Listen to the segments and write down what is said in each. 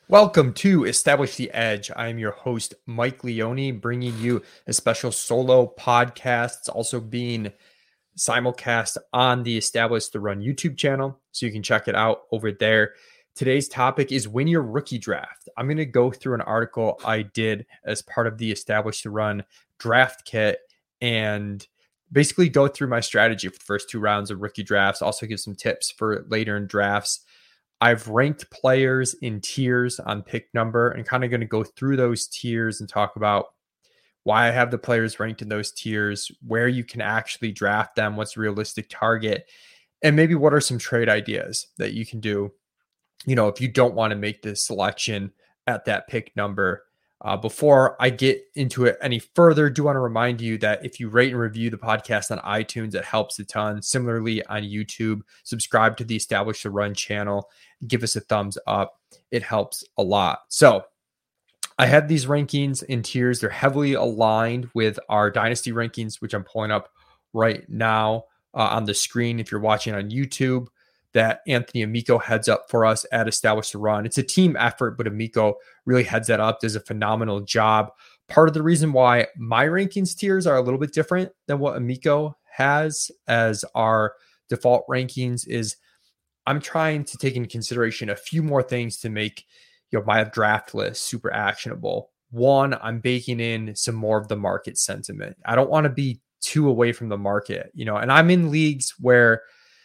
Welcome to Establish the Edge. I am your host, Mike Leone, bringing you a special solo podcast. It's also being simulcast on the Establish the Run YouTube channel, so you can check it out over there. Today's topic is win your rookie draft. I'm going to go through an article I did as part of the Establish the Run draft kit and basically go through my strategy for the first two rounds of rookie drafts, also give some tips for later in drafts. I've ranked players in tiers on pick number and kind of going to go through those tiers and talk about why I have the players ranked in those tiers, where you can actually draft them, what's a realistic target, and maybe what are some trade ideas that you can do, if you don't want to make this selection at that pick number. Before I get into it any further, do want to remind you that if you rate and review the podcast on iTunes, it helps a ton. Similarly, on YouTube, subscribe to the Establish the Run channel, give us a thumbs up. It helps a lot. So I have these rankings in tiers. They're heavily aligned with our dynasty rankings, which I'm pulling up right now on the screen if you're watching on YouTube, that Anthony Amico heads up for us at Establish the Run. It's a team effort, but Amico really heads that up, does a phenomenal job. Part of the reason why my rankings tiers are a little bit different than what Amico has as our default rankings is I'm trying to take into consideration a few more things to make my draft list super actionable. One, I'm baking in some more of the market sentiment. I don't want to be too away from the market, and I'm in leagues where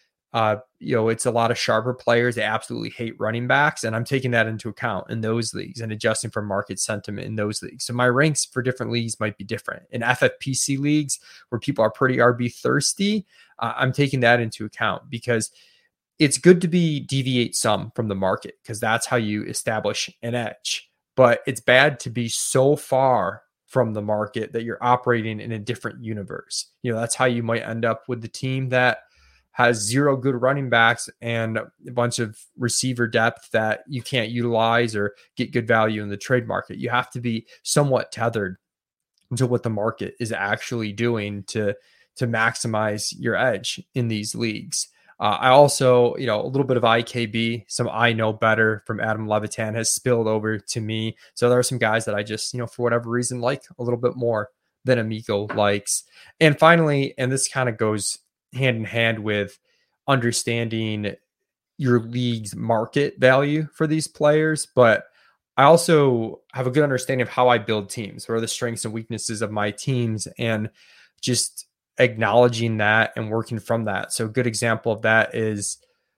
it's a lot of sharper players. They absolutely hate running backs. And I'm taking that into account in those leagues and adjusting for market sentiment in those leagues. So my ranks for different leagues might be different. In FFPC leagues where people are pretty RB thirsty, I'm taking that into account because it's good to deviate some from the market because that's how you establish an edge. But it's bad to be so far from the market that you're operating in a different universe. That's how you might end up with the team that has zero good running backs and a bunch of receiver depth that you can't utilize or get good value in the trade market. You have to be somewhat tethered to what the market is actually doing to maximize your edge in these leagues. I also, a little bit of IKB, some I know better from Adam Levitan has spilled over to me. So there are some guys that I just, for whatever reason, like a little bit more than Amico likes. And finally, and this kind of goes hand in hand with understanding your league's market value for these players. But I also have a good understanding of how I build teams, what are the strengths and weaknesses of my teams, and just acknowledging that and working from that. So a good example of that is,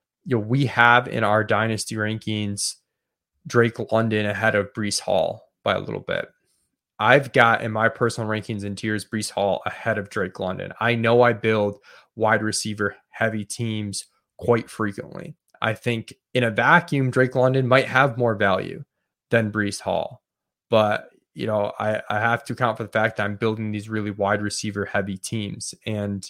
we have in our dynasty rankings, Drake London ahead of Breece Hall by a little bit. I've got in my personal rankings and tiers, Breece Hall ahead of Drake London. I know I build wide receiver heavy teams quite frequently. I think in a vacuum, Drake London might have more value than Breece Hall. But, I have to account for the fact that I'm building these really wide receiver heavy teams. And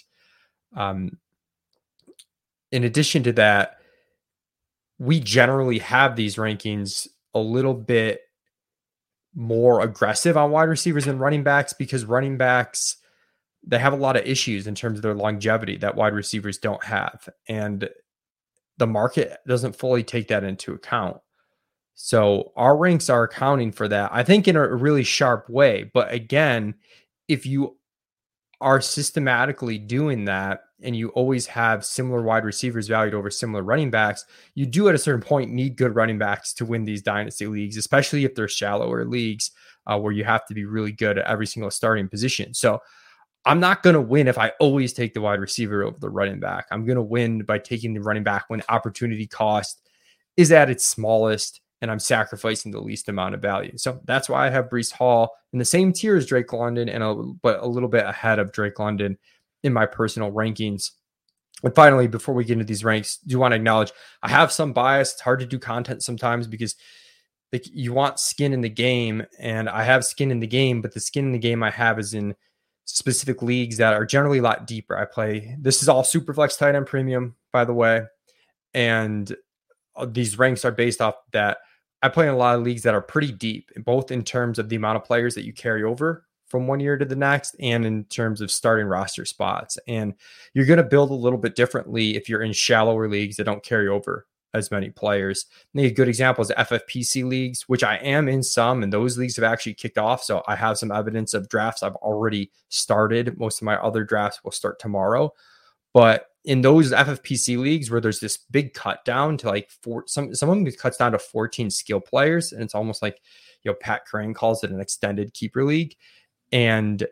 in addition to that, we generally have these rankings a little bit more aggressive on wide receivers and running backs because running backs, they have a lot of issues in terms of their longevity that wide receivers don't have. And the market doesn't fully take that into account. So our ranks are accounting for that, I think, in a really sharp way. But again, if you are systematically doing that and you always have similar wide receivers valued over similar running backs, you do at a certain point need good running backs to win these dynasty leagues, especially if they're shallower leagues where you have to be really good at every single starting position. So I'm not going to win if I always take the wide receiver over the running back. I'm going to win by taking the running back when opportunity cost is at its smallest and I'm sacrificing the least amount of value. So that's why I have Breece Hall in the same tier as Drake London but a little bit ahead of Drake London in my personal rankings. And finally, before we get into these ranks, do want to acknowledge I have some bias. It's hard to do content sometimes because you want skin in the game, and I have skin in the game, but the skin in the game I have is in specific leagues that are generally a lot deeper. This is all Superflex tight end premium, by the way. And these ranks are based off that. I play in a lot of leagues that are pretty deep, both in terms of the amount of players that you carry over from one year to the next and in terms of starting roster spots. And you're going to build a little bit differently if you're in shallower leagues that don't carry over as many players. I think a good example is FFPC leagues, which I am in some, and those leagues have actually kicked off. So I have some evidence of drafts I've already started. Most of my other drafts will start tomorrow. But in those FFPC leagues where there's this big cut down to like some of them cuts down to 14 skill players, and it's almost like, Pat Crane calls it an extended keeper league. And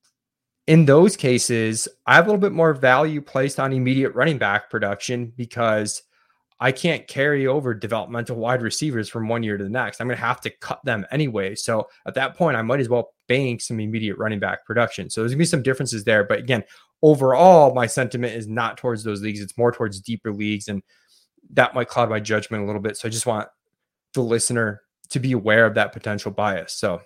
in those cases, I have a little bit more value placed on immediate running back production because I can't carry over developmental wide receivers from one year to the next. I'm going to have to cut them anyway. So at that point, I might as well bank some immediate running back production. So there's going to be some differences there. But again, overall, my sentiment is not towards those leagues. It's more towards deeper leagues. And that might cloud my judgment a little bit. So I just want the listener to be aware of that potential bias. So,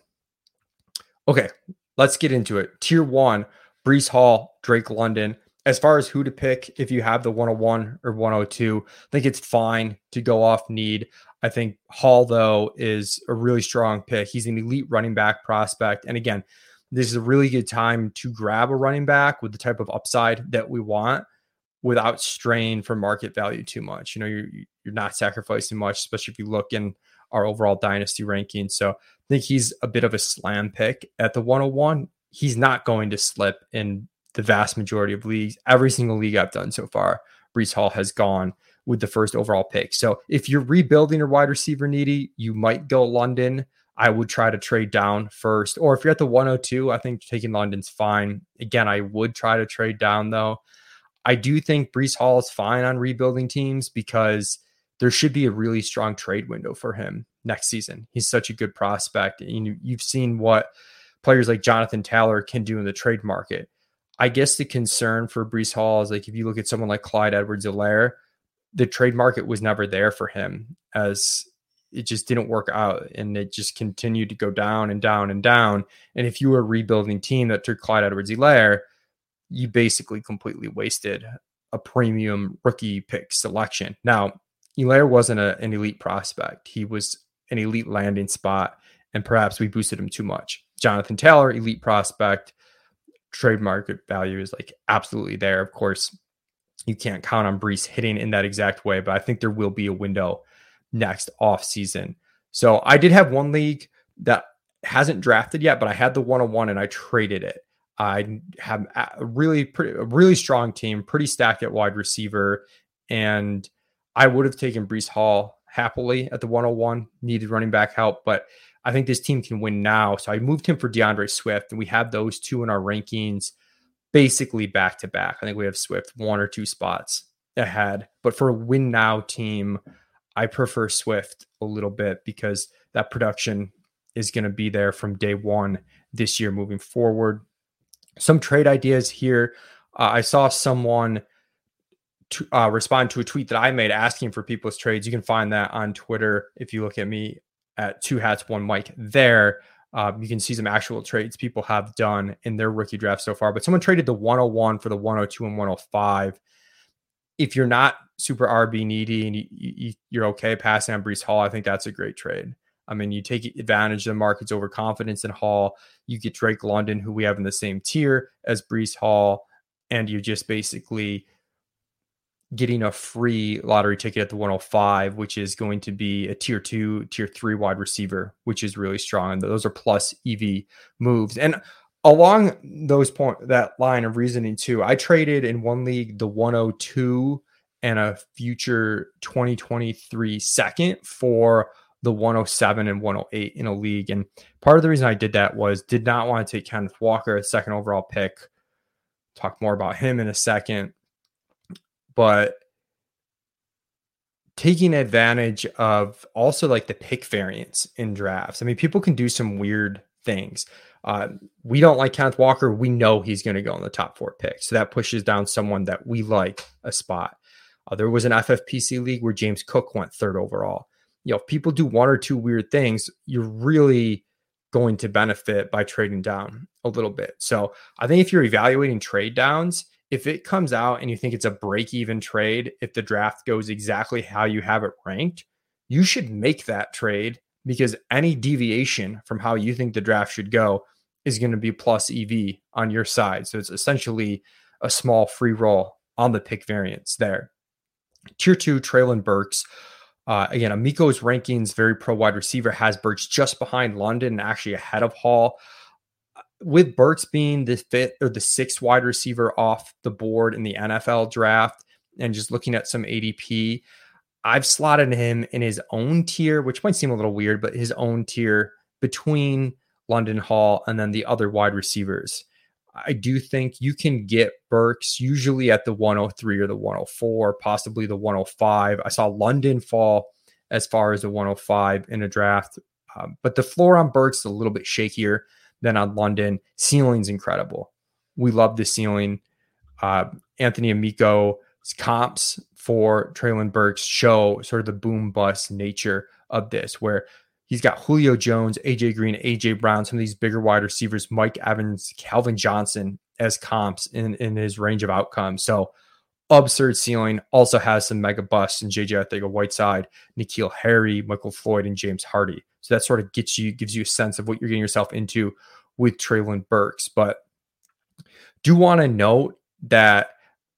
okay, let's get into it. Tier 1, Breece Hall, Drake London. As far as who to pick, if you have the 101 or 102, I think it's fine to go off need. I think Hall, though, is a really strong pick. He's an elite running back prospect. And again, this is a really good time to grab a running back with the type of upside that we want without straying from market value too much. You're not sacrificing much, especially if you look in our overall dynasty ranking. So I think he's a bit of a slam pick at the 101. He's not going to slip in the vast majority of leagues. Every single league I've done so far, Breece Hall has gone with the first overall pick. So if you're rebuilding or wide receiver needy, you might go London. I would try to trade down first. Or if you're at the 102, I think taking London's fine. Again, I would try to trade down though. I do think Breece Hall is fine on rebuilding teams because there should be a really strong trade window for him next season. He's such a good prospect. You've seen what players like Jonathan Taylor can do in the trade market. I guess the concern for Breece Hall is like, if you look at someone like Clyde Edwards-Helaire, the trade market was never there for him, as it just didn't work out and it just continued to go down and down and down. And if you were a rebuilding team that took Clyde Edwards-Helaire, you basically completely wasted a premium rookie pick selection. Now, Helaire wasn't an elite prospect. He was an elite landing spot, and perhaps we boosted him too much. Jonathan Taylor, elite prospect, trade market value is like absolutely there. Of course, you can't count on Breece hitting in that exact way, but I think there will be a window next off season. So I did have one league that hasn't drafted yet, but I had the 101 and I traded it. I have a really strong team, pretty stacked at wide receiver, and I would have taken Breece Hall happily at the 101, needed running back help, but I think this team can win now. So I moved him for DeAndre Swift, and we have those two in our rankings basically back to back. I think we have Swift 1 or 2 spots ahead, but for a win now team, I prefer Swift a little bit because that production is going to be there from day one this year moving forward. Some trade ideas here. I saw someone respond to a tweet that I made asking for people's trades. You can find that on Twitter if you look at me at 2hats1mike there. You can see some actual trades people have done in their rookie draft so far. But someone traded the 101 for the 102 and 105. If you're not super RB needy and you're okay passing on Breece Hall, I think that's a great trade. I mean, you take advantage of the market's overconfidence in Hall. You get Drake London, who we have in the same tier as Breece Hall, and you're just basically getting a free lottery ticket at the 105, which is going to be a tier 2, tier 3 wide receiver, which is really strong. And those are plus EV moves. And along that line of reasoning too, I traded in one league the 102 and a future 2023 second for the 107 and 108 in a league. And part of the reason I did that was did not want to take Kenneth Walker, a second overall pick. Talk more about him in a second. But taking advantage of also like the pick variance in drafts. I mean, people can do some weird things. We don't like Kenneth Walker. We know he's going to go in the top 4 picks. So that pushes down someone that we like a spot. There was an FFPC league where James Cook went 3rd overall. If people do 1 or 2 weird things, you're really going to benefit by trading down a little bit. So I think if you're evaluating trade downs, if it comes out and you think it's a break-even trade, if the draft goes exactly how you have it ranked, you should make that trade because any deviation from how you think the draft should go is going to be plus EV on your side. So it's essentially a small free roll on the pick variance there. Tier 2, Treylon Burks. Again, Amico's rankings, very pro wide receiver, has Burks just behind London and actually ahead of Hall. With Burks being the fifth or the sixth wide receiver off the board in the NFL draft, and just looking at some ADP, I've slotted him in his own tier, which might seem a little weird, but his own tier between London, Hall, and then the other wide receivers. I do think you can get Burks usually at the 103 or the 104, possibly the 105. I saw London fall as far as the 105 in a draft, but the floor on Burks is a little bit shakier than on London. Ceiling's incredible. We love the ceiling. Anthony Amico's comps for Treylon Burks show sort of the boom bust nature of this, where he's got Julio Jones, AJ Green, AJ Brown, some of these bigger wide receivers, Mike Evans, Calvin Johnson as comps in his range of outcomes. So absurd ceiling. Also has some mega busts in JJ Arcega-Whiteside, N'Keal Harry, Michael Floyd, and James Hardy. So that sort of gives you a sense of what you're getting yourself into with Treylon Burks. But do want to note that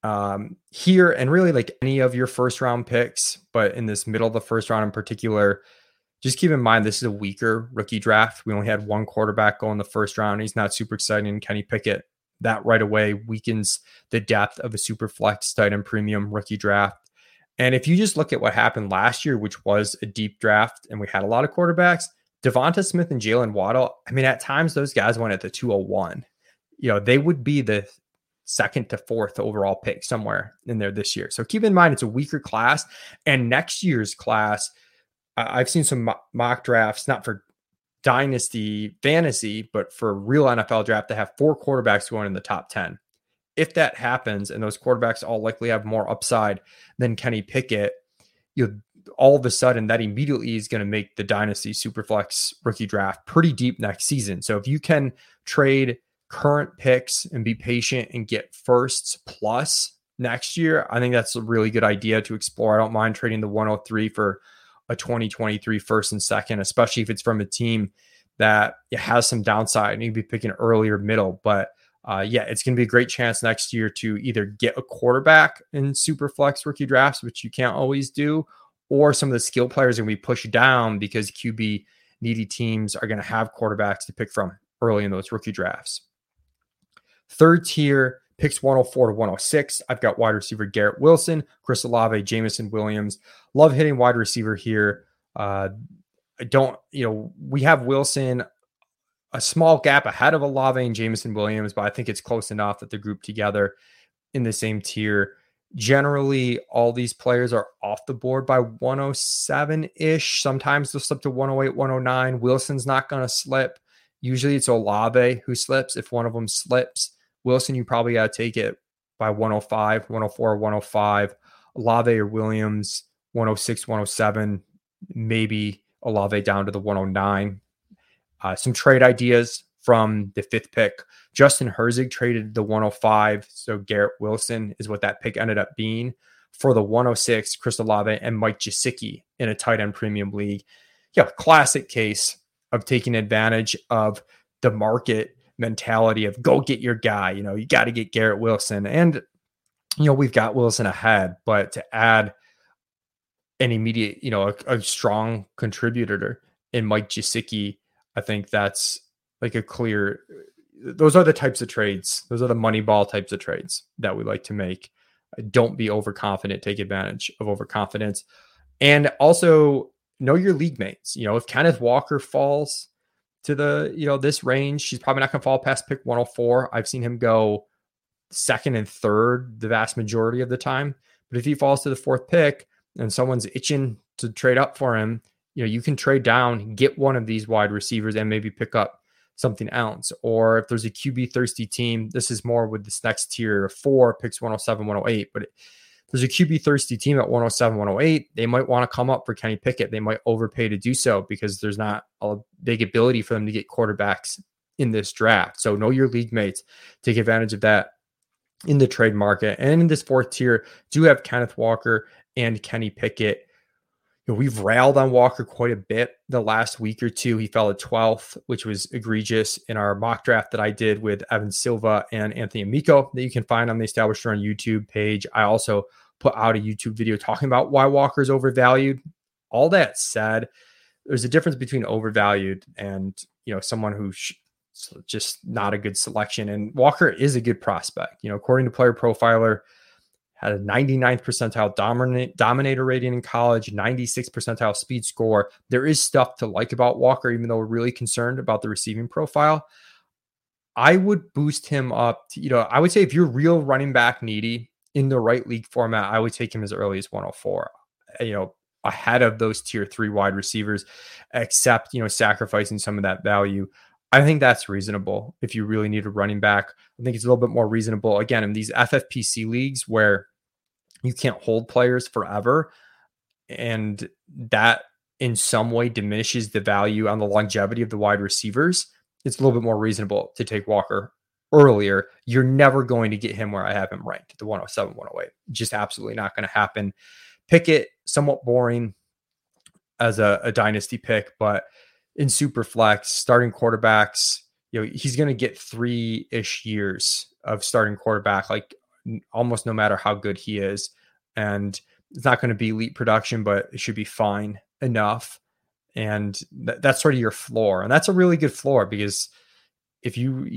here, and really like any of your first round picks, but in this middle of the first round in particular, just keep in mind this is a weaker rookie draft. We only had one quarterback go in the first round. He's not super exciting. Kenny Pickett, that right away weakens the depth of a super flex tight end premium rookie draft. And if you just look at what happened last year, which was a deep draft, and we had a lot of quarterbacks, Devonta Smith and Jalen Waddle, I mean, at times those guys went at the 201. They would be the second to fourth overall pick somewhere in there this year. So keep in mind, it's a weaker class. And next year's class, I've seen some mock drafts, not for dynasty fantasy, but for real NFL draft, to have 4 quarterbacks going in the top 10. If that happens, and those quarterbacks all likely have more upside than Kenny Pickett, all of a sudden that immediately is going to make the dynasty superflex rookie draft pretty deep next season. So if you can trade current picks and be patient and get firsts plus next year, I think that's a really good idea to explore. I don't mind trading the 103 for a 2023 first and second, especially if it's from a team that has some downside and you'd be picking early or middle. But it's going to be a great chance next year to either get a quarterback in super flex rookie drafts, which you can't always do, or some of the skill players are going to be pushed down because QB needy teams are going to have quarterbacks to pick from early in those rookie drafts. Third tier, picks 104 to 106. I've got wide receiver Garrett Wilson, Chris Olave, Jameson Williams. Love hitting wide receiver here. We have Wilson a small gap ahead of Olave and Jameson Williams, but I think it's close enough that they're grouped together in the same tier. Generally, all these players are off the board by 107-ish. Sometimes they'll slip to 108, 109. Wilson's not going to slip. Usually it's Olave who slips. If one of them slips, Wilson, you probably got to take it by 105, 104, 105. Olave or Williams, 106, 107. Maybe Olave down to the 109. Some trade ideas from the 5th pick. Justin Herzig traded the 105. So Garrett Wilson is what that pick ended up being. For the 106, Chris Olave and Mike Gesicki in a tight end premium league. Classic case of taking advantage of the market mentality of go get your guy. You got to get Garrett Wilson. And, we've got Wilson ahead, but to add an immediate, a strong contributor in Mike Gesicki, I think that's like a clear, those are the types of trades. Those are the money ball types of trades that we like to make. Don't be overconfident. Take advantage of overconfidence. And also know your league mates. If Kenneth Walker falls to the, this range, he's probably not going to fall past pick 104. I've seen him go second and third the vast majority of the time. But if he falls to the 4th pick and someone's itching to trade up for him, you can trade down, get one of these wide receivers and maybe pick up something else. Or if there's a QB thirsty team, this is more with this next tier of 4 picks 107, 108. But there's a QB thirsty team at 107, 108. They might want to come up for Kenny Pickett. They might overpay to do so because there's not a big ability for them to get quarterbacks in this draft. So know your league mates. Take advantage of that in the trade market. And in this 4th tier, do have Kenneth Walker and Kenny Pickett. We've railed on Walker quite a bit the last week or two. He fell at 12th, which was egregious in our mock draft that I did with Evan Silva and Anthony Amico that you can find on the Established Run YouTube page. I also put out a YouTube video talking about why Walker is overvalued. All that said, there's a difference between overvalued and, someone who just not a good selection. And Walker is a good prospect. According to Player Profiler, had a 99th percentile dominator rating in college, 96th percentile speed score. There is stuff to like about Walker, even though we're really concerned about the receiving profile. I would boost him up to, I would say if you're real running back needy in the right league format, I would take him as early as 104, ahead of those tier 3 wide receivers, except, sacrificing some of that value. I think that's reasonable if you really need a running back. I think it's a little bit more reasonable, again, in these FFPC leagues where you can't hold players forever, and that in some way diminishes the value on the longevity of the wide receivers. It's a little bit more reasonable to take Walker earlier. You're never going to get him where I have him ranked, the 107, 108. Just absolutely not going to happen. Pickett, somewhat boring as a dynasty pick, but in Superflex, starting quarterbacks, he's going to get 3-ish years of starting quarterback, like almost no matter how good he is. And it's not going to be elite production, but it should be fine enough. And that's sort of your floor. And that's a really good floor, because if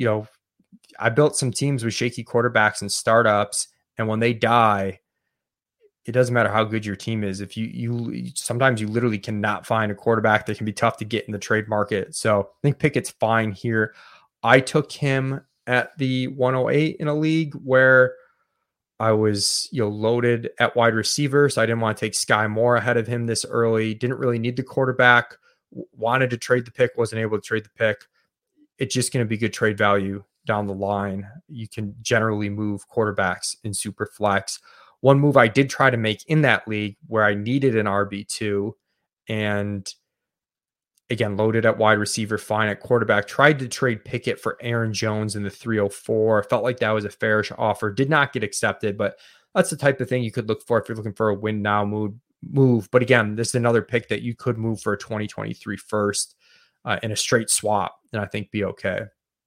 I built some teams with shaky quarterbacks and startups, and when they die, it doesn't matter how good your team is. If you sometimes you literally cannot find a quarterback that can be tough to get in the trade market. So I think Pickett's fine here. I took him at the 108 in a league where I was, loaded at wide receiver. So I didn't want to take Sky Moore ahead of him this early. Didn't really need the quarterback. Wanted to trade the pick. Wasn't able to trade the pick. It's just going to be good trade value down the line. You can generally move quarterbacks in super flex. One move I did try to make in that league where I needed an RB2, and again, loaded at wide receiver, fine at quarterback, tried to trade Pickett for Aaron Jones in the 304. Felt like that was a fairish offer. Did not get accepted, but that's the type of thing you could look for if you're looking for a win now move. But again, this is another pick that you could move for a 2023 first in a straight swap, and I think be okay.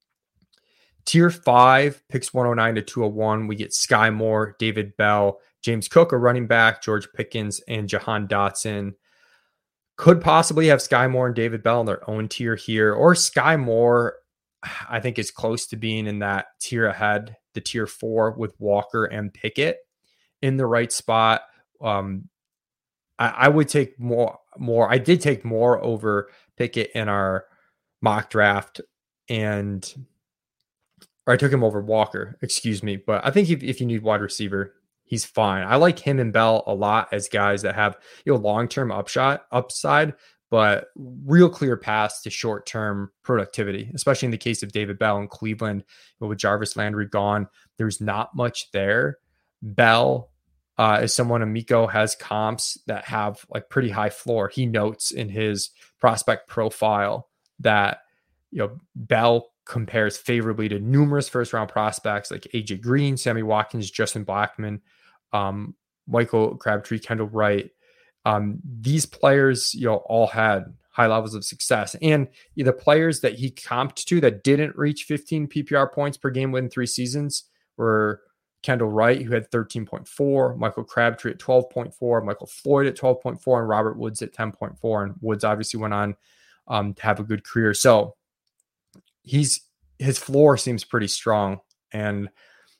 Tier 5, picks 109 to 201. We get Sky Moore, David Bell, James Cook, a running back, George Pickens, and Jahan Dotson. Could possibly have Sky Moore and David Bell in their own tier here, or Sky Moore, I think, is close to being in that tier ahead, the tier 4 with Walker and Pickett in the right spot. I would take more. I did take more over Pickett in our mock draft, or I took him over Walker, excuse me. But I think if you need wide receiver, he's fine. I like him and Bell a lot as guys that have long-term upside, but real clear paths to short-term productivity, especially in the case of David Bell in Cleveland. With Jarvis Landry gone, there's not much there. Bell is someone Amico has comps that have like pretty high floor. He notes in his prospect profile that Bell compares favorably to numerous first-round prospects like AJ Green, Sammy Watkins, Justin Blackmon, Michael Crabtree, Kendall Wright. These players, all had high levels of success. And the players that he comped to that didn't reach 15 PPR points per game within 3 seasons were Kendall Wright, who had 13.4, Michael Crabtree at 12.4, Michael Floyd at 12.4, and Robert Woods at 10.4. And Woods obviously went on to have a good career. So his floor seems pretty strong, and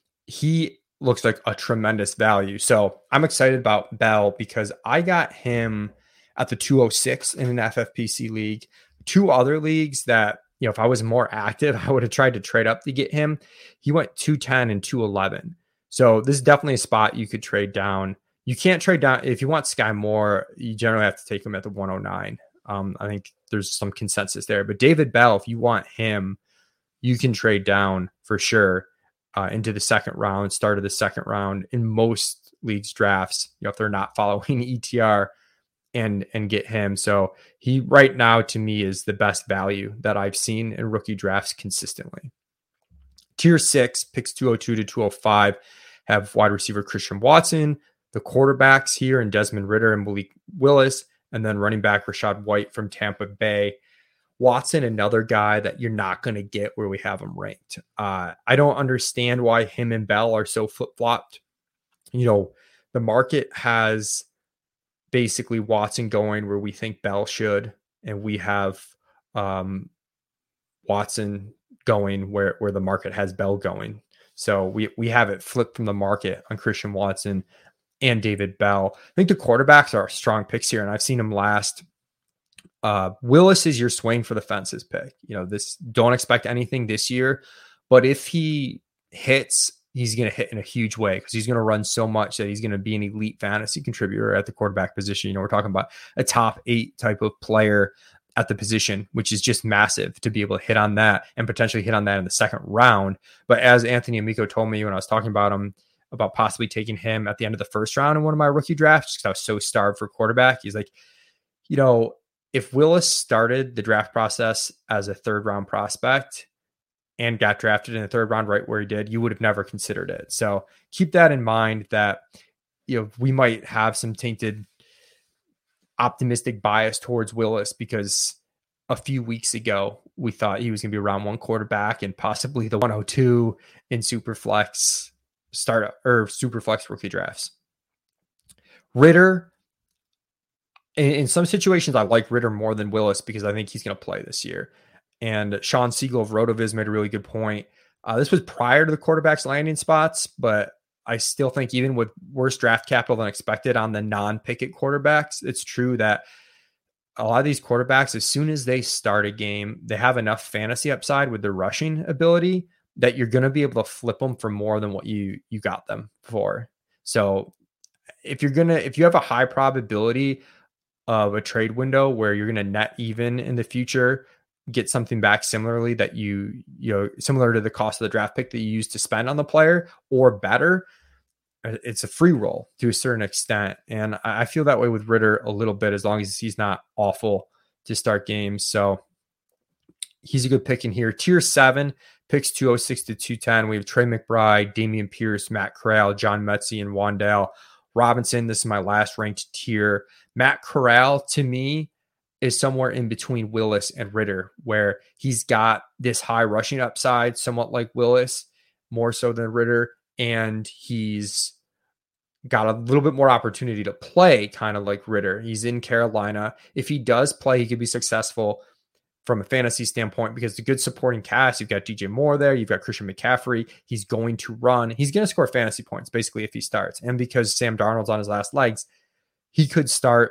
he looks like a tremendous value. So I'm excited about Bell because I got him at the 206 in an FFPC league. 2 other leagues that, if I was more active, I would have tried to trade up to get him. He went 210 and 211. So this is definitely a spot you could trade down. You can't trade down. If you want Sky Moore, you generally have to take him at the 109. I think there's some consensus there. But David Bell, if you want him, you can trade down for sure into the second round, start of the second round in most leagues drafts, if they're not following ETR, and get him. So he right now to me is the best value that I've seen in rookie drafts consistently. Tier 6, picks 202 to 205, have wide receiver Christian Watson, the quarterbacks here in Desmond Ridder and Malik Willis, and then running back Rachaad White from Tampa Bay. Watson, another guy that you're not going to get where we have him ranked. I don't understand why him and Bell are so flip-flopped. The market has basically Watson going where we think Bell should, and we have Watson going where the market has Bell going. So we have it flipped from the market on Christian Watson and David Bell. I think the quarterbacks are strong picks here, and I've seen them last. Willis is your swing for the fences pick. This, don't expect anything this year, but if he hits, he's going to hit in a huge way because he's going to run so much that he's going to be an elite fantasy contributor at the quarterback position. We're talking about a top 8 type of player at the position, which is just massive to be able to hit on that and potentially hit on that in the second round. But as Anthony Amico told me when I was talking about him, about possibly taking him at the end of the first round in one of my rookie drafts, because I was so starved for quarterback, he's like, if Willis started the draft process as a third round prospect and got drafted in the third round right where he did, you would have never considered it. So keep that in mind, that we might have some tainted optimistic bias towards Willis because a few weeks ago we thought he was going to be a round 1 quarterback and possibly the 102 in Superflex startup or Superflex rookie drafts. Ritter, in some situations, I like Ritter more than Willis because I think he's going to play this year. And Sean Siegel of RotoViz made a really good point. This was prior to the quarterback's landing spots, but I still think even with worse draft capital than expected on the non-Pickett quarterbacks, it's true that a lot of these quarterbacks, as soon as they start a game, they have enough fantasy upside with their rushing ability that you're going to be able to flip them for more than what you got them for. So if you have a high probability of a trade window where you're going to net even in the future, get something back similarly that similar to the cost of the draft pick that you used to spend on the player or better, it's a free roll to a certain extent. And I feel that way with Ritter a little bit, as long as he's not awful to start games. So he's a good pick in here. Tier 7 picks 206 to 210. We have Trey McBride, Dameon Pierce, Matt Corral, John Metsy, and Wan'Dale Robinson. This is my last ranked tier. Matt Corral, to me, is somewhere in between Willis and Ritter, where he's got this high rushing upside, somewhat like Willis, more so than Ritter, and he's got a little bit more opportunity to play, kind of like Ritter. He's in Carolina. If he does play, he could be successful from a fantasy standpoint because the good supporting cast, you've got DJ Moore there, you've got Christian McCaffrey. He's going to run. He's going to score fantasy points, basically, if he starts. And because Sam Darnold's on his last legs, he could start.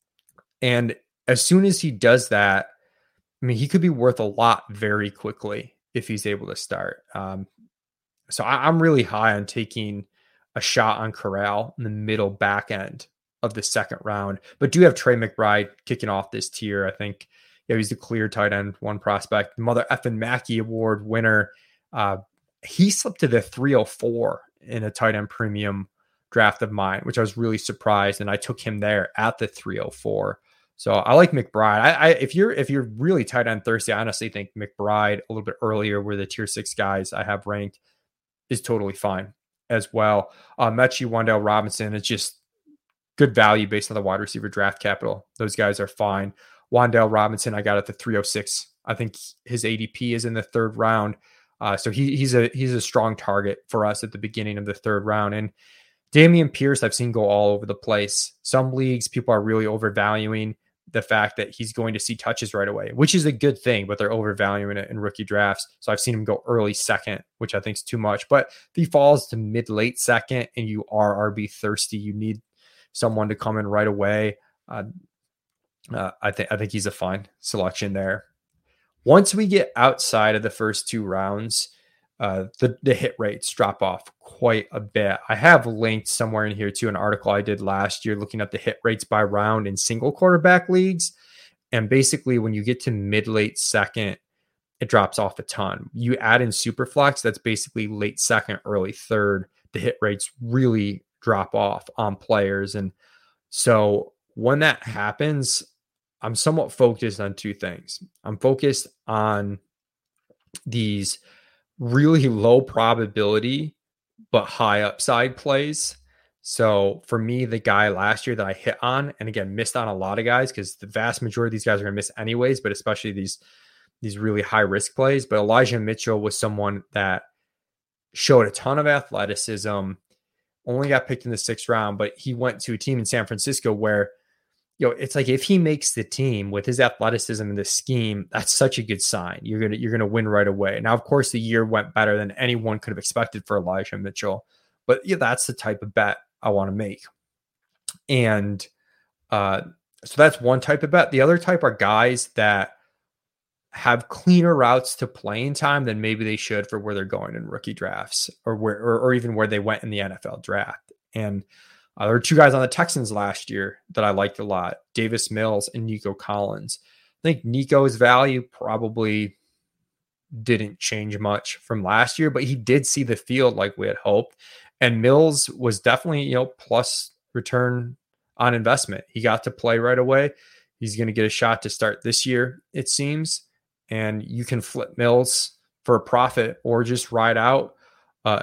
And as soon as he does that, he could be worth a lot very quickly if he's able to start. So I'm really high on taking a shot on Corral in the middle back end of the second round, but do have Trey McBride kicking off this tier. I think he's the clear tight end 1 prospect. Mother effing Mackey Award winner. He slipped to the 304 in a tight end premium draft of mine, which I was really surprised. And I took him there at the 304. So I like McBride. If you're really tight end thirsty, I honestly think McBride a little bit earlier, where the tier 6 guys I have ranked, is totally fine as well. Mechie, Wan'Dale Robinson, it's just good value based on the wide receiver draft capital. Those guys are fine. Wan'Dale Robinson, I got at the 306. I think his ADP is in the 3rd round. So he's a strong target for us at the beginning of the 3rd round. And Dameon Pierce, I've seen go all over the place. Some leagues, people are really overvaluing the fact that he's going to see touches right away, which is a good thing, but they're overvaluing it in rookie drafts. So I've seen him go early second, which I think is too much. But if he falls to mid-late second and you are RB thirsty, you need someone to come in right away. I think he's a fine selection there. Once we get outside of the first 2 rounds, the hit rates drop off quite a bit. I have linked somewhere in here to an article I did last year looking at the hit rates by round in single quarterback leagues. And basically when you get to mid-late second, it drops off a ton. You add in Superflex, that's basically late second, early 3rd. The hit rates really drop off on players. And so when that happens, I'm somewhat focused on 2 things. I'm focused on these really low probability but high upside plays. So for me, the guy last year that I hit on, and again, missed on a lot of guys because the vast majority of these guys are going to miss anyways, but especially these really high risk plays. But Elijah Mitchell was someone that showed a ton of athleticism, only got picked in the 6th round, but he went to a team in San Francisco where it's like if he makes the team with his athleticism and the scheme, that's such a good sign. You're gonna win right away. Now, of course, the year went better than anyone could have expected for Elijah Mitchell, but yeah, that's the type of bet I want to make. And so that's one type of bet. The other type are guys that have cleaner routes to playing time than maybe they should for where they're going in rookie drafts or even where they went in the NFL draft. And there were two guys on the Texans last year that I liked a lot, Davis Mills and Nico Collins. I think Nico's value probably didn't change much from last year, but he did see the field like we had hoped. And Mills was definitely, plus return on investment. He got to play right away. He's going to get a shot to start this year, it seems. And you can flip Mills for a profit or just ride out some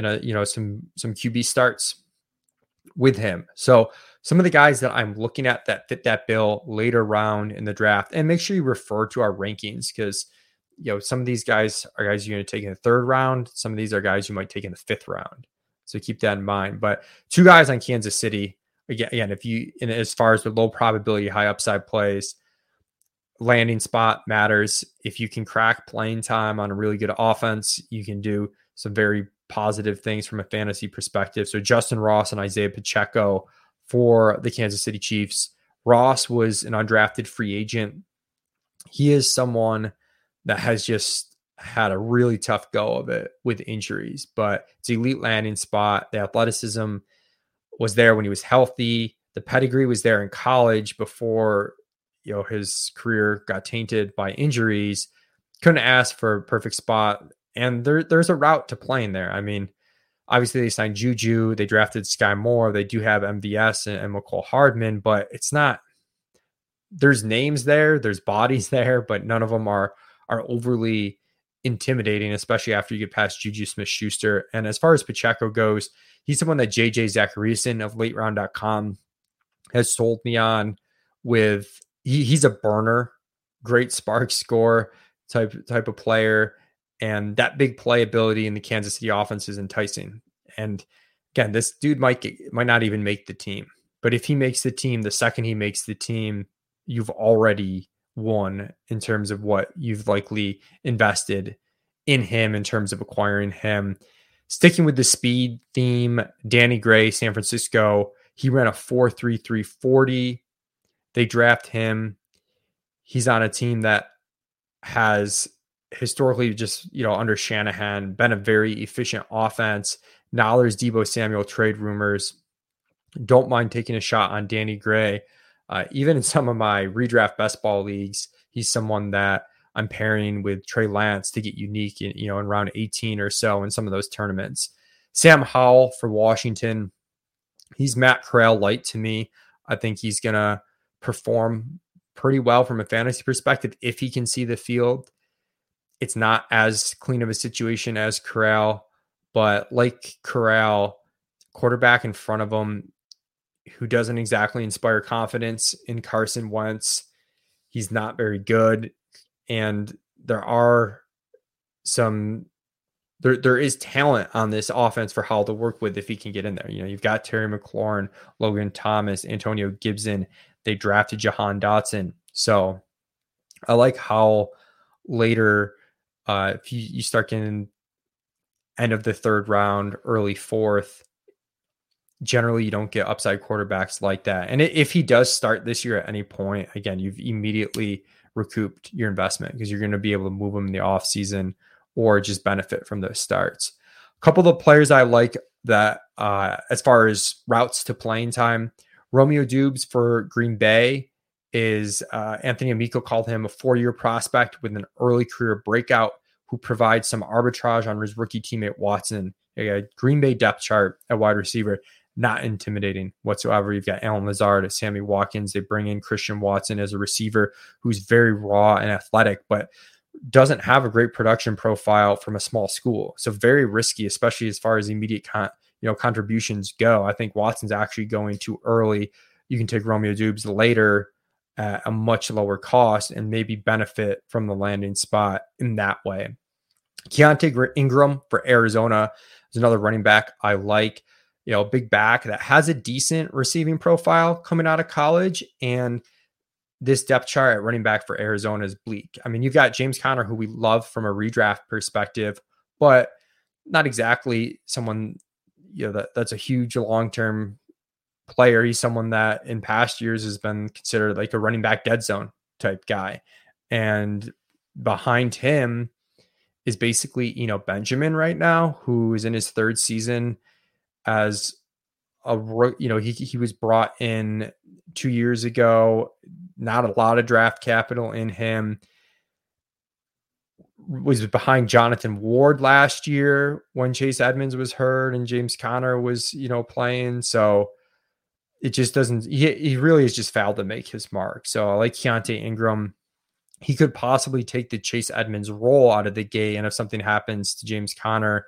QB starts with him. So some of the guys that I'm looking at that fit that bill later round in the draft, and make sure you refer to our rankings because some of these guys are guys you're going to take in the third round. Some of these are guys you might take in the fifth round. So keep that in mind. But two guys on Kansas City, again, as far as the low probability, high upside plays, landing spot matters. If you can crack playing time on a really good offense, you can do some very positive things from a fantasy perspective. So Justin Ross and Isaiah Pacheco for the Kansas City Chiefs. Ross was an undrafted free agent. He is someone that has just had a really tough go of it with injuries, but it's an elite landing spot. The athleticism was there when he was healthy. The pedigree was there in college before his career got tainted by injuries. Couldn't ask for a perfect spot. And there's a route to playing there. I mean, obviously they signed Juju. They drafted Sky Moore. They do have MVS and McCole Hardman, but it's not, there's names there, there's bodies there, but none of them are overly intimidating, especially after you get past Juju Smith-Schuster. And as far as Pacheco goes, he's someone that JJ Zachariason of LateRound.com has sold me on with. He's a burner, great spark score type of player, and that big play ability in the Kansas City offense is enticing. And again, this dude might not even make the team, but if he makes the team, the second he makes the team, you've already won in terms of what you've likely invested in him in terms of acquiring him. Sticking with the speed theme, Danny Gray, San Francisco, he ran a 4.33 40. They draft him. He's on a team that has historically just, under Shanahan, been a very efficient offense. Now there's Deebo Samuel trade rumors. Don't mind taking a shot on Danny Gray. Even in some of my redraft best ball leagues, he's someone that I'm pairing with Trey Lance to get unique in round 18 or so in some of those tournaments. Sam Howell for Washington. He's Matt Corral light to me. I think he's going to perform pretty well from a fantasy perspective if he can see the field. It's not as clean of a situation as Corral, but like Corral, quarterback in front of him who doesn't exactly inspire confidence in Carson Wentz. He's not very good. And there is talent on this offense for Howell to work with if he can get in there. You've got Terry McLaurin, Logan Thomas, Antonio Gibson. They drafted Jahan Dotson. So I like how later, if you start getting end of the third round, early fourth, generally you don't get upside quarterbacks like that. And if he does start this year at any point, again, you've immediately recouped your investment because you're going to be able to move him in the offseason or just benefit from those starts. A couple of the players I like that as far as routes to playing time, Romeo Dubes for Green Bay is Anthony Amico called him a 4-year prospect with an early career breakout who provides some arbitrage on his rookie teammate Watson. Green Bay depth chart at wide receiver, not intimidating whatsoever. You've got Alan Lazard, Sammy Watkins. They bring in Christian Watson as a receiver who's very raw and athletic, but doesn't have a great production profile from a small school. So very risky, especially as far as immediate contributions go. I think Watson's actually going too early. You can take Romeo Dubes later at a much lower cost and maybe benefit from the landing spot in that way. Keontae Ingram for Arizona is another running back I like. big back that has a decent receiving profile coming out of college. And this depth chart at running back for Arizona is bleak. I mean, you've got James Conner, who we love from a redraft perspective, but not exactly someone, that's a huge long-term player. He's someone that in past years has been considered like a running back dead zone type guy. And behind him is basically, Benjamin right now, who is in his third season as he was brought in 2 years ago, not a lot of draft capital in him, was behind Jonathan Ward last year when Chase Edmonds was hurt and James Conner was, playing. So it just doesn't, he really has just failed to make his mark. So I like Keaontay Ingram. He could possibly take the Chase Edmonds role out of the gate. And if something happens to James Conner,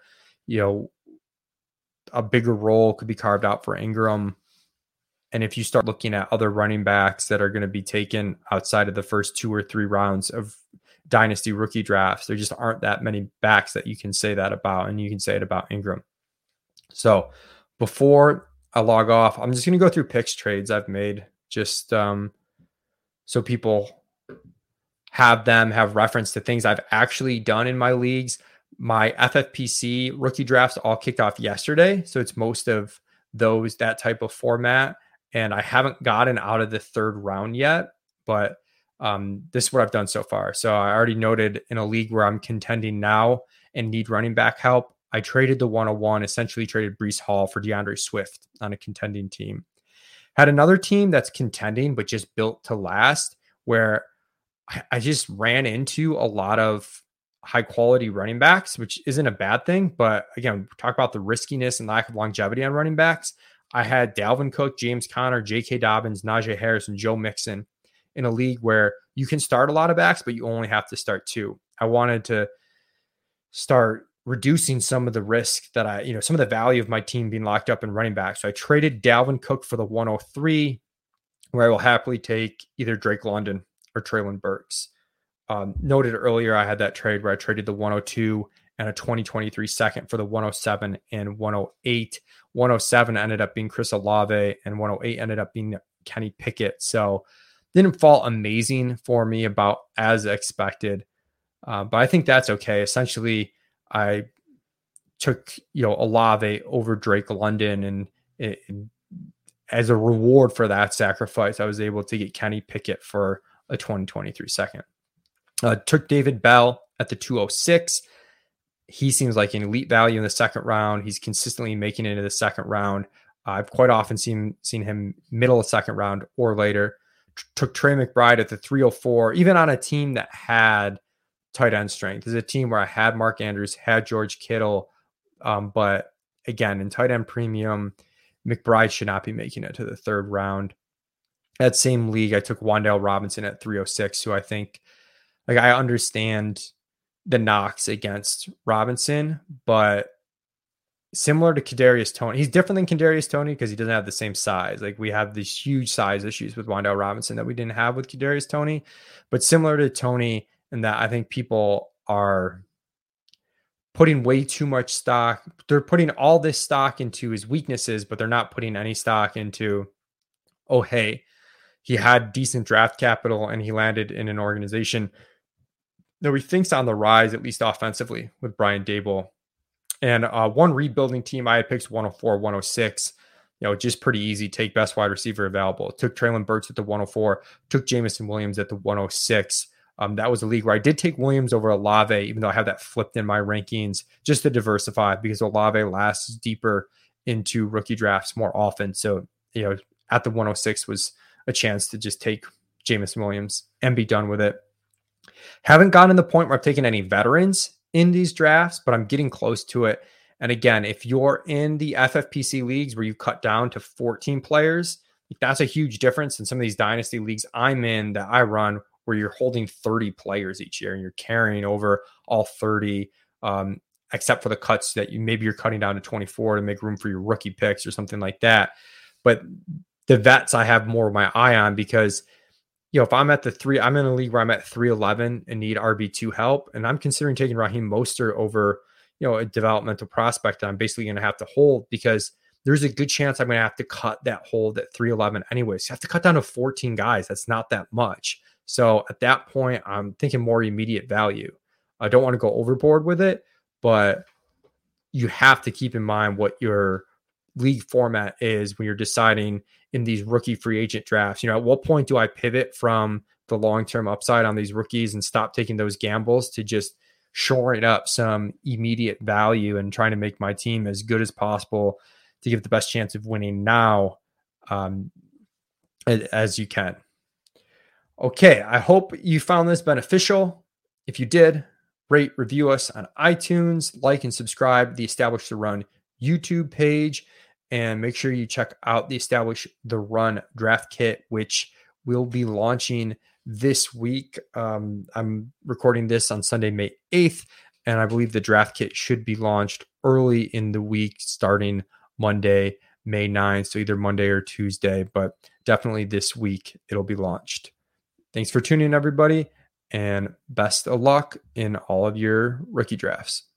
a bigger role could be carved out for Ingram. And if you start looking at other running backs that are going to be taken outside of the first 2 or 3 rounds of dynasty rookie drafts, there just aren't that many backs that you can say that about, and you can say it about Ingram. So before I log off, I'm just going to go through picks trades I've made, just so people have reference to things I've actually done in my leagues. My FFPC rookie drafts all kicked off yesterday, so it's most of that type of format, and I haven't gotten out of the 3rd round yet, but this is what I've done so far. So I already noted in a league where I'm contending now and need running back help, I traded the 101, essentially traded Breece Hall for DeAndre Swift on a contending team. Had another team that's contending but just built to last, where I just ran into a lot of high quality running backs, which isn't a bad thing. But again, talk about the riskiness and lack of longevity on running backs. I had Dalvin Cook, James Conner, J.K. Dobbins, Najee Harris, and Joe Mixon in a league where you can start a lot of backs, but you only have to start 2. I wanted to start reducing some of the risk that some of the value of my team being locked up in running back. So I traded Dalvin Cook for the 103, where I will happily take either Drake London or Treylon Burks. Noted earlier, I had that trade where I traded the 102 and a 2023 second for the 107 and 108. 107 ended up being Chris Olave, and 108 ended up being Kenny Pickett. So didn't fall amazing for me, about as expected. But I think that's okay. Essentially, I took Olave over Drake London, and as a reward for that sacrifice, I was able to get Kenny Pickett for a 2023 second. Took David Bell at the 206. He seems like an elite value in the 2nd round. He's consistently making it into the 2nd round. I've quite often seen him middle of 2nd round or later. Took Trey McBride at the 304, even on a team that had tight end strength. This is a team where I had Mark Andrews, had George Kittle. But again, in tight end premium, McBride should not be making it to the 3rd round. That same league, I took Wan'Dale Robinson at 306, who I think, I understand the knocks against Robinson, but similar to Kadarius Toney, he's different than Kadarius Toney because he doesn't have the same size. Like, we have these huge size issues with Wan'Dale Robinson that we didn't have with Kadarius Toney, but similar to Toney in that I think people are putting way too much stock. They're putting all this stock into his weaknesses, but they're not putting any stock into, oh, hey, he had decent draft capital and he landed in an organization that he thinks on the rise, at least offensively, with Brian Daboll. And one rebuilding team, I had picked 104, 106. Just pretty easy. Take best wide receiver available. Took Treylon Burks at the 104. Took Jameson Williams at the 106. That was a league where I did take Williams over Olave, even though I have that flipped in my rankings, just to diversify, because Olave lasts deeper into rookie drafts more often. So, at the 106 was a chance to just take Jameson Williams and be done with it. Haven't gotten to the point where I've taken any veterans in these drafts, but I'm getting close to it. And again, if you're in the FFPC leagues where you cut down to 14 players, that's a huge difference in some of these dynasty leagues I'm in that I run, where you're holding 30 players each year and you're carrying over all 30, except for the cuts that maybe you're cutting down to 24 to make room for your rookie picks or something like that. But the vets I have more of my eye on, because if I'm at I'm in a league where I'm at 311 and need RB2 help, and I'm considering taking Raheem Mostert over, a developmental prospect that I'm basically going to have to hold, because there's a good chance I'm going to have to cut that hold at 311 anyways. You have to cut down to 14 guys. That's not that much. So at that point, I'm thinking more immediate value. I don't want to go overboard with it, but you have to keep in mind what your league format is when you're deciding in these rookie free agent drafts. At what point do I pivot from the long-term upside on these rookies and stop taking those gambles to just shoring up some immediate value and trying to make my team as good as possible to give the best chance of winning now as you can. Okay, I hope you found this beneficial. If you did, rate, review us on iTunes, like and subscribe the Establish the Run YouTube page, and make sure you check out the Establish the Run draft kit, which will be launching this week. I'm recording this on Sunday, May 8th, and I believe the draft kit should be launched early in the week, starting Monday, May 9th. So either Monday or Tuesday, but definitely this week it'll be launched. Thanks for tuning in, everybody, and best of luck in all of your rookie drafts.